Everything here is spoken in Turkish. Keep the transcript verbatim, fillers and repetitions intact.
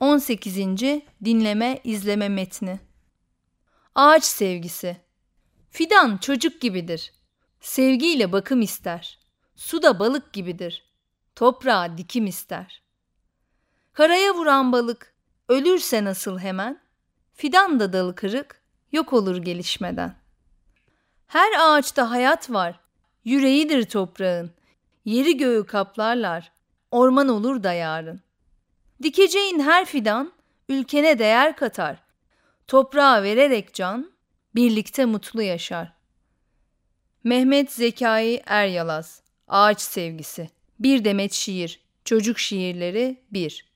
on sekizinci Dinleme izleme metni. Ağaç sevgisi. Fidan çocuk gibidir. Sevgiyle bakım ister. Su da balık gibidir. Toprağa dikim ister. Karaya vuran balık ölürse nasıl hemen? Fidan da dalı kırık, yok olur gelişmeden. Her ağaçta hayat var. Yüreğidir toprağın. Yeri göğü kaplarlar. Orman olur da yarın. Dikeceğin her fidan ülkene değer katar. Toprağa vererek can, birlikte mutlu yaşar. Mehmet Zekai Eryalaz. Ağaç sevgisi. Bir demet şiir. Çocuk şiirleri bir.